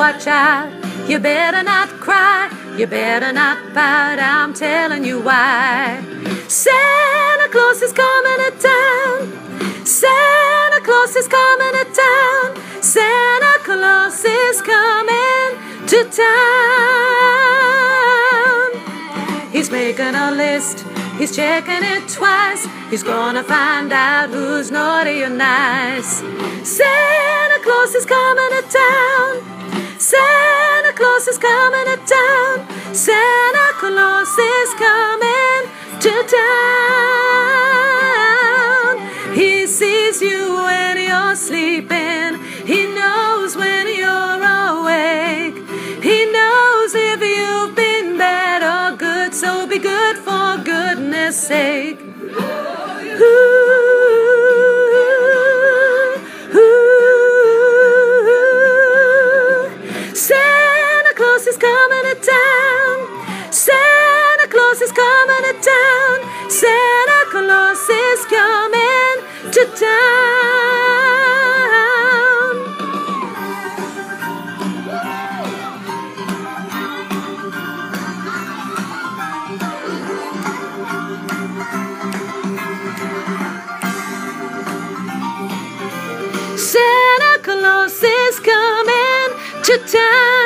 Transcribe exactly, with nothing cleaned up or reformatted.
watch out. You better not cry, you better not pout, I'm telling you why. Santa Claus is coming to town. Santa Claus is coming to town. Santa Claus is coming to town. He's making a list, he's checking it twice. He's gonna find out who's naughty or nice. Santa Claus is coming to town. Santa Claus is coming to town. Santa Claus is coming to town. He sees you when you're sleeping. He knows when you're awake. He knows if you've been bad or good, so be good for goodness sake. Ooh, ooh. Santa Claus is coming to town. Santa Claus is coming to town. Santa Claus is coming to town. Santa Claus is coming to town.